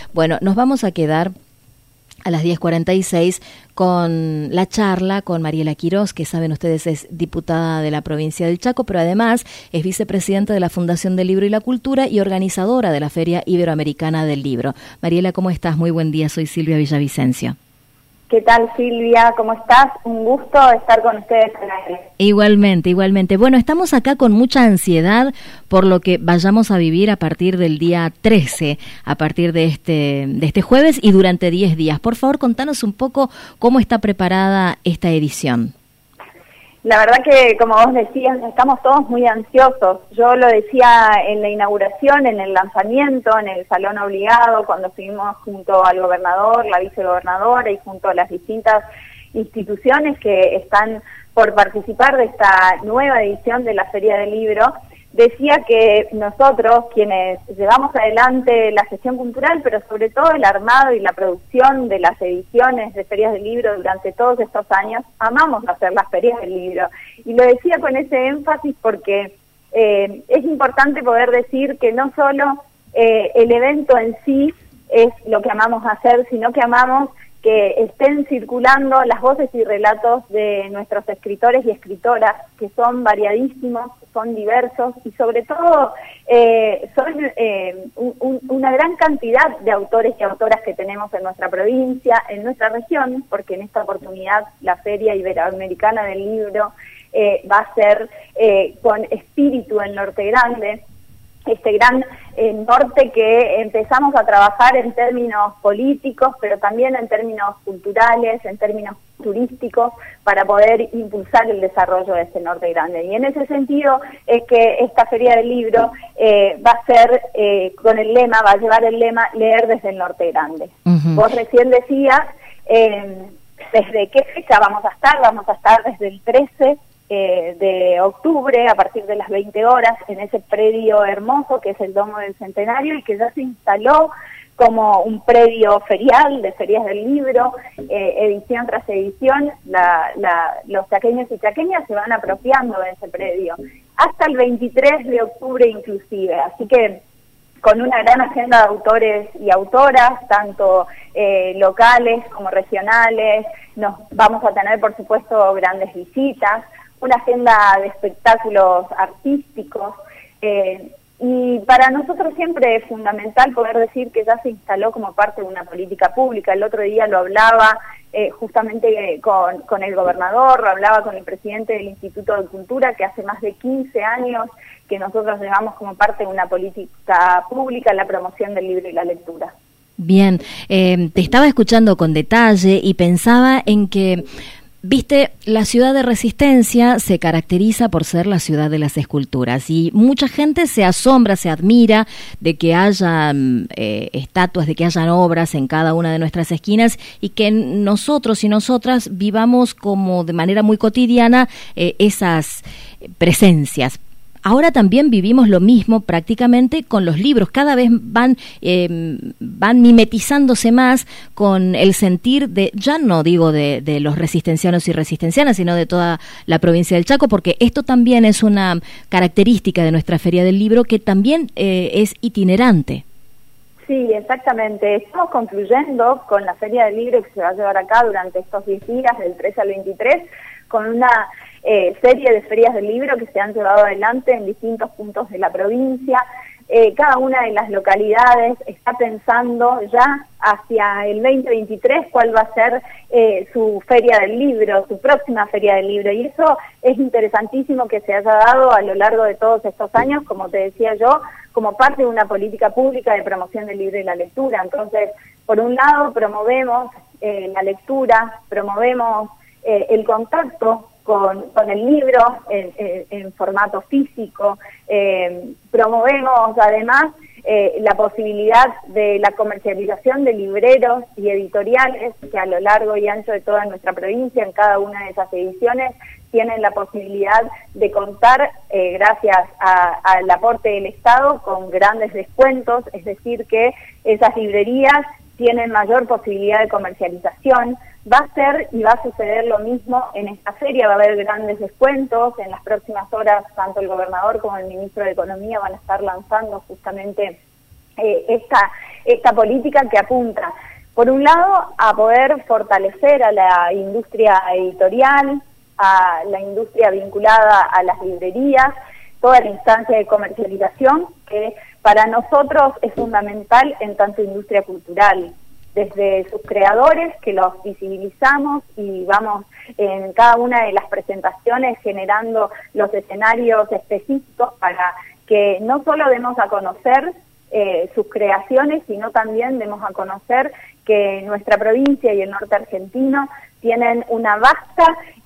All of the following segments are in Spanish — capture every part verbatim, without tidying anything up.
Bueno, nos vamos a quedar a las diez cuarenta y seis con la charla con Mariela Quirós, que saben ustedes es diputada de la provincia del Chaco, pero además es vicepresidenta de la Fundación del Libro y la Cultura y organizadora de la Feria Iberoamericana del Libro. Mariela, ¿cómo estás? Muy buen día, soy Silvia Villavicencio. ¿Qué tal, Silvia? ¿Cómo estás? Un gusto estar con ustedes en la red. Igualmente, igualmente. Bueno, estamos acá con mucha ansiedad por lo que vayamos a vivir a partir del día trece, a partir de este, de este jueves y durante diez días. Por favor, contanos un poco cómo está preparada esta edición. La verdad que, como vos decías, estamos todos muy ansiosos. Yo lo decía en la inauguración, en el lanzamiento, en el salón obligado, cuando estuvimos junto al gobernador, la vicegobernadora y junto a las distintas instituciones que están por participar de esta nueva edición de la Feria del Libro. Decía que nosotros, quienes llevamos adelante la gestión cultural, pero sobre todo el armado y la producción de las ediciones de ferias del libro durante todos estos años, amamos hacer las ferias del libro. Y lo decía con ese énfasis porque eh, es importante poder decir que no solo eh, el evento en sí es lo que amamos hacer, sino que amamos que estén circulando las voces y relatos de nuestros escritores y escritoras, que son variadísimos, son diversos y sobre todo eh, son eh, un, una gran cantidad de autores y autoras que tenemos en nuestra provincia, en nuestra región, porque en esta oportunidad la Feria Iberoamericana del Libro eh, va a ser eh, con espíritu en Norte Grande, este gran eh, norte que empezamos a trabajar en términos políticos, pero también en términos culturales, en términos turísticos, para poder impulsar el desarrollo de este norte grande. Y en ese sentido es que esta Feria del Libro eh, va a ser eh, con el lema, va a llevar el lema Leer desde el Norte Grande. Uh-huh. Vos recién decías, eh, ¿desde qué fecha vamos a estar? Vamos a estar desde el trece Eh, de octubre a partir de las veinte horas en ese predio hermoso que es el Domo del Centenario y que ya se instaló como un predio ferial de ferias del libro, eh, edición tras edición, la, la, los chaqueños y chaqueñas se van apropiando de ese predio, hasta el veintitrés de octubre inclusive, así que con una gran agenda de autores y autoras, tanto eh, locales como regionales, nos vamos a tener por supuesto grandes visitas, una agenda de espectáculos artísticos, eh, y para nosotros siempre es fundamental poder decir que ya se instaló como parte de una política pública. El otro día lo hablaba eh, justamente con, con el gobernador, lo hablaba con el presidente del Instituto de Cultura, que hace más de quince años que nosotros llevamos como parte de una política pública la promoción del libro y la lectura. Bien, eh, te estaba escuchando con detalle y pensaba en que viste, la ciudad de Resistencia se caracteriza por ser la ciudad de las esculturas y mucha gente se asombra, se admira de que haya eh, estatuas, de que hayan obras en cada una de nuestras esquinas y que nosotros y nosotras vivamos como de manera muy cotidiana eh, esas presencias. Ahora también vivimos lo mismo prácticamente con los libros, cada vez van eh, van mimetizándose más con el sentir de, ya no digo de, de los resistencianos y resistencianas, sino de toda la provincia del Chaco, porque esto también es una característica de nuestra Feria del Libro que también eh, es itinerante. Sí, exactamente. Estamos concluyendo con la Feria del Libro que se va a llevar acá durante estos diez días, del trece al veintitrés, con una eh, serie de ferias del libro que se han llevado adelante en distintos puntos de la provincia. Eh, cada una de las localidades está pensando ya hacia el veinte veintitrés cuál va a ser eh, su feria del libro, su próxima feria del libro, y eso es interesantísimo que se haya dado a lo largo de todos estos años, como te decía yo, como parte de una política pública de promoción del libro y la lectura. Entonces, por un lado promovemos eh, la lectura, promovemos eh, el contacto Con, con el libro en, en, en formato físico, eh, promovemos además eh, la posibilidad de la comercialización de libreros y editoriales que a lo largo y ancho de toda nuestra provincia, en cada una de esas ediciones, tienen la posibilidad de contar, eh, gracias a, al aporte del Estado, con grandes descuentos, es decir, que esas librerías tienen mayor posibilidad de comercialización. Va a ser y va a suceder lo mismo en esta feria, va a haber grandes descuentos. En las próximas horas, tanto el gobernador como el ministro de Economía van a estar lanzando justamente eh, esta, esta política que apunta, por un lado, a poder fortalecer a la industria editorial, a la industria vinculada a las librerías, toda la instancia de comercialización, que para nosotros es fundamental en tanto industria cultural, desde sus creadores, que los visibilizamos y vamos en cada una de las presentaciones generando los escenarios específicos para que no solo demos a conocer eh, sus creaciones, sino también demos a conocer que nuestra provincia y el norte argentino tienen una vasta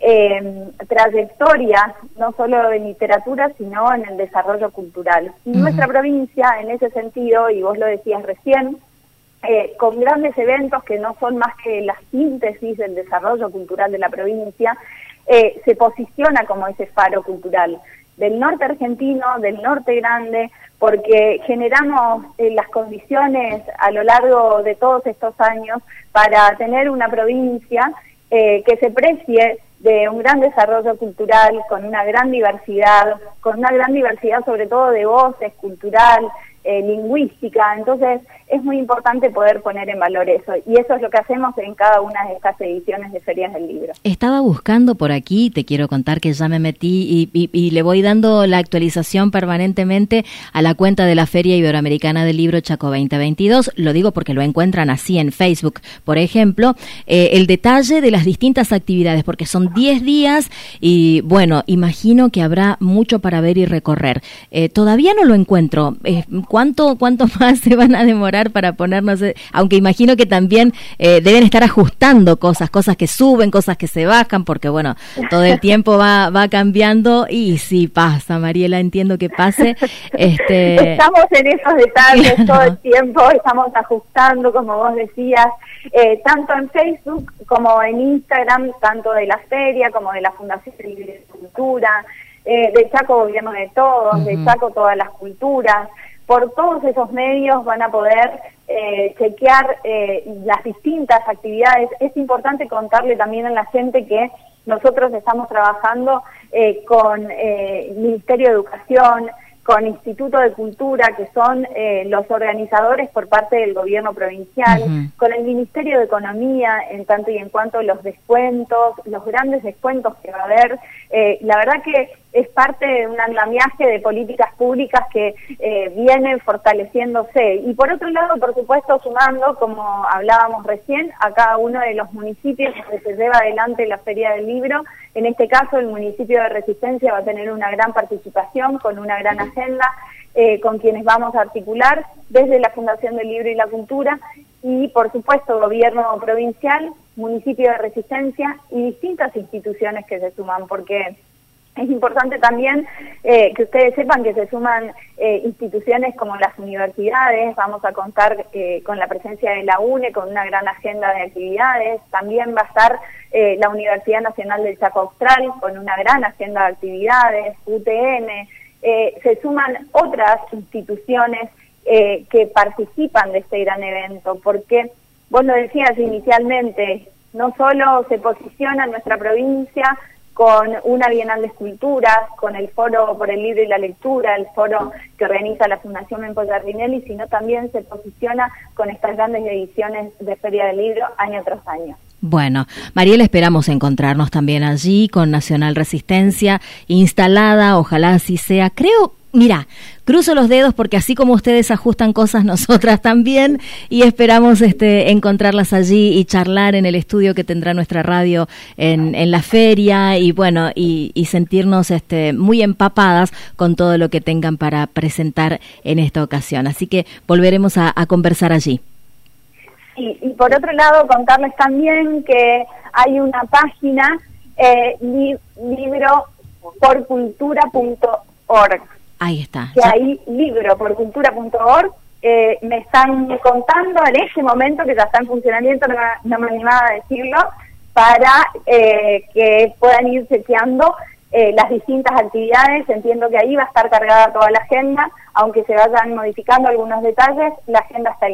eh, trayectoria, no solo en literatura, sino en el desarrollo cultural. Y uh-huh. nuestra provincia, en ese sentido, y vos lo decías recién, eh, con grandes eventos que no son más que la síntesis del desarrollo cultural de la provincia, eh, se posiciona como ese faro cultural del norte argentino, del norte grande, porque generamos eh, las condiciones a lo largo de todos estos años para tener una provincia eh, que se precie de un gran desarrollo cultural, con una gran diversidad, con una gran diversidad sobre todo de voces, cultural, eh, lingüística. Entonces es muy importante poder poner en valor eso, y eso es lo que hacemos en cada una de estas ediciones de Ferias del Libro. Estaba buscando por aquí, te quiero contar que ya me metí y, y, y le voy dando la actualización permanentemente a la cuenta de la Feria Iberoamericana del Libro Chaco veinte veintidós, lo digo porque lo encuentran así en Facebook, por ejemplo, eh, el detalle de las distintas actividades, porque son diez días y bueno, imagino que habrá mucho para ver y recorrer. Eh, todavía no lo encuentro. Eh, ¿Cuánto, cuánto más se van a demorar para ponernos? Eh, aunque imagino que también eh, deben estar ajustando cosas, cosas que suben, cosas que se bajan, porque bueno, todo el tiempo va, va cambiando y sí pasa, Mariela, entiendo que pase. Este... Estamos en esos detalles todo el tiempo, estamos ajustando, como vos decías, eh, tanto en Facebook como en Instagram, tanto de la feria como de la Fundación de Libre de Cultura, eh, de Chaco Gobierno de Todos, uh-huh. de Chaco Todas las Culturas. Por todos esos medios van a poder eh, chequear eh, las distintas actividades. Es importante contarle también a la gente que nosotros estamos trabajando eh, con eh, el Ministerio de Educación, con Instituto de Cultura, que son eh, los organizadores por parte del gobierno provincial, uh-huh. con el Ministerio de Economía, en tanto y en cuanto los descuentos, los grandes descuentos que va a haber. Eh, la verdad que es parte de un andamiaje de políticas públicas que eh, vienen fortaleciéndose. Y por otro lado, por supuesto, sumando, como hablábamos recién, a cada uno de los municipios donde se lleva adelante la Feria del Libro. En este caso, el municipio de Resistencia va a tener una gran participación, con una gran agenda, eh, con quienes vamos a articular desde la Fundación del Libro y la Cultura, y por supuesto, gobierno provincial, municipio de Resistencia y distintas instituciones que se suman, porque es importante también eh, que ustedes sepan que se suman eh, instituciones como las universidades. Vamos a contar eh, con la presencia de la UNE, con una gran agenda de actividades. También va a estar eh, la Universidad Nacional del Chaco Austral, con una gran agenda de actividades, U T N. Eh, se suman otras instituciones eh, que participan de este gran evento, porque vos lo decías inicialmente, no solo se posiciona nuestra provincia con una Bienal de Esculturas, con el Foro por el Libro y la Lectura, el foro que organiza la Fundación Mempo Giardinelli, sino también se posiciona con estas grandes ediciones de Feria del Libro año tras año. Bueno, Mariela, esperamos encontrarnos también allí con Nacional Resistencia instalada, ojalá así sea. Creo, mira, cruzo los dedos porque así como ustedes ajustan cosas, nosotras también, y esperamos este encontrarlas allí y charlar en el estudio que tendrá nuestra radio en, en la feria, y bueno, y, y sentirnos este muy empapadas con todo lo que tengan para presentar en esta ocasión. Así que volveremos a, a conversar allí. Y, y por otro lado, contarles también que hay una página, eh, li, libro por cultura punto org. Ahí está. Que ahí, libro por cultura punto org, eh, me están contando en este momento que ya está en funcionamiento, no, no me animaba a decirlo, para eh, que puedan ir chequeando eh, las distintas actividades. Entiendo que ahí va a estar cargada toda la agenda, aunque se vayan modificando algunos detalles, la agenda está ahí.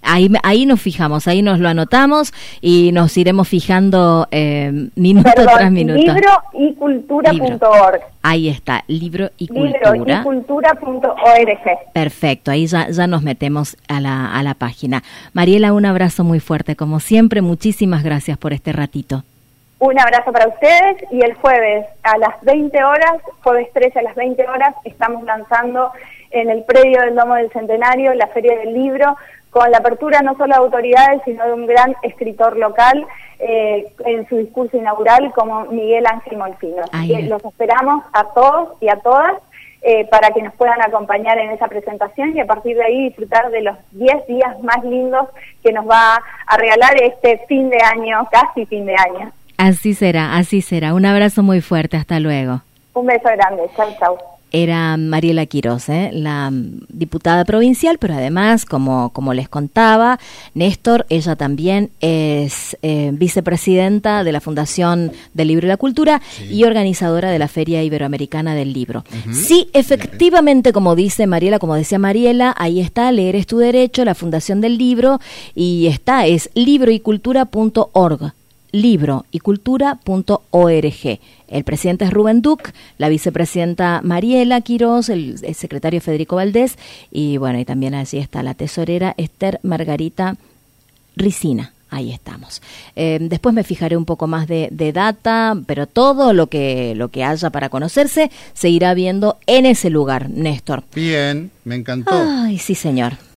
Ahí, ahí nos fijamos, ahí nos lo anotamos y nos iremos fijando eh, minuto Perdón, tras minuto. libro y cultura punto org. Ahí está, libro y libro cultura. y cultura punto org. Perfecto, ahí ya, ya nos metemos a la, a la página. Mariela, un abrazo muy fuerte, como siempre, muchísimas gracias por este ratito. Un abrazo para ustedes y el jueves a las veinte horas, jueves trece a las veinte horas, estamos lanzando en el predio del Domo del Centenario la Feria del Libro, con la apertura no solo de autoridades, sino de un gran escritor local eh, en su discurso inaugural, como Miguel Ángel Molfino. Así que los esperamos a todos y a todas eh, para que nos puedan acompañar en esa presentación y a partir de ahí disfrutar de los diez días más lindos que nos va a regalar este fin de año, casi fin de año. Así será, así será. Un abrazo muy fuerte, hasta luego. Un beso grande, chau, chau. Era Mariela Quiroz, ¿eh? La diputada provincial, pero además, como, como les contaba, Néstor, ella también es eh, vicepresidenta de la Fundación del Libro y la Cultura sí. y organizadora de la Feria Iberoamericana del Libro. Uh-huh. Sí, efectivamente, como dice Mariela, como decía Mariela, ahí está, Leer es tu derecho, la Fundación del Libro, y está, es libro y cultura punto org. libro y cultura punto org. El presidente es Rubén Duc, la vicepresidenta Mariela Quiroz, el, el secretario Federico Valdés y bueno, y también allí está la tesorera Esther Margarita Ricina. Ahí estamos. Eh, después me fijaré un poco más de, de data, pero todo lo que lo que haya para conocerse se irá viendo en ese lugar, Néstor. Bien, me encantó. Ay, sí, señor.